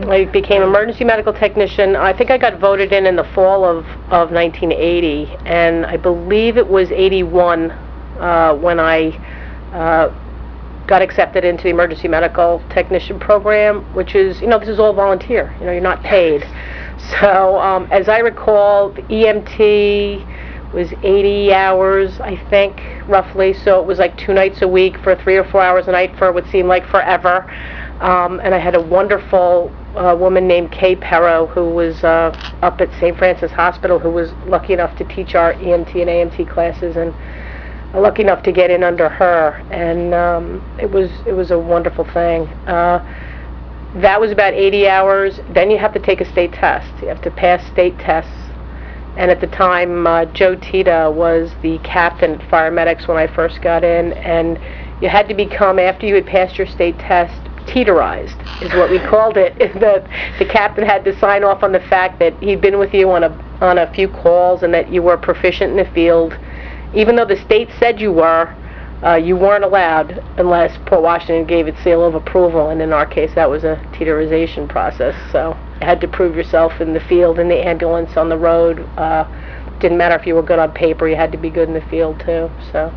I became emergency medical technician. I think I got voted in the fall of 1980, and I believe it was 81 when I got accepted into the emergency medical technician program, which is, this is all volunteer. You're not paid. So as I recall, the EMT was 80 hours, I think, roughly. So it was like 2 nights a week for 3 or 4 hours a night for what seemed like forever. And I had a wonderful woman named Kay Perro, who was up at St. Francis Hospital, who was lucky enough to teach our EMT and AMT classes, and lucky enough to get in under her. And it was a wonderful thing. That was about 80 hours. Then you have to take a state test. You have to pass state tests. And at the time, Joe Tita was the captain at Fire Medics when I first got in, and you had to become, after you had passed your state test, Titerized, is what we called it. The captain had to sign off on the fact that he'd been with you on a few calls and that you were proficient in the field. Even though the state said you weren't allowed unless Port Washington gave its seal of approval, and in our case that was a Titerization process. So you had to prove yourself in the field, in the ambulance, on the road. Didn't matter if you were good on paper, you had to be good in the field too. So